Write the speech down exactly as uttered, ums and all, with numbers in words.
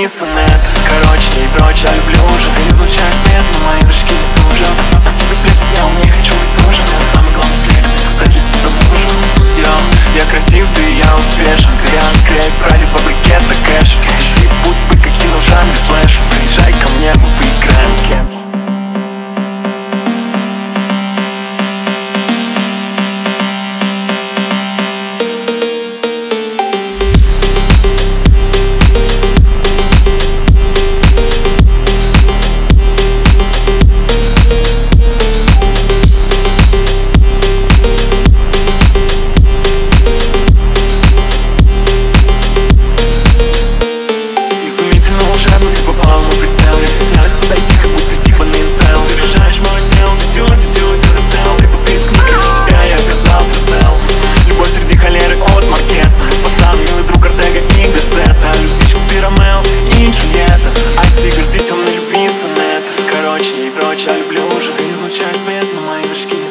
любви сонет. Короче, и прочее, я люблю уже. Ты излучаешь свет, но мои зрачки не сужат. Тебе плевать, я не хочу быть сужен. Самый главный флекс — стать для тебя мужем. Йо, я красив, ты, я успешен. Кориан, клей, прадед, фабрикет, да кэш. Сиди, будь быть, каким в жанре слэш. Приезжай ко мне, мы поиграем в кен. Я люблю уже, ты излучаешь свет, но мои зрачки